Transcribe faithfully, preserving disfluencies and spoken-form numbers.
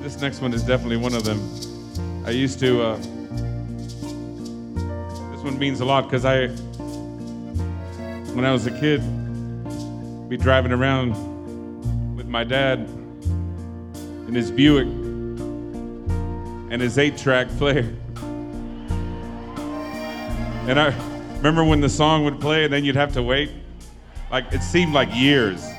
This next one is definitely one of them. I used to, uh, this one means a lot because I, when I was a kid, be driving around with my dad in his Buick and his eight-track player. And I remember when the song would play and then you'd have to wait. Like, it seemed like years.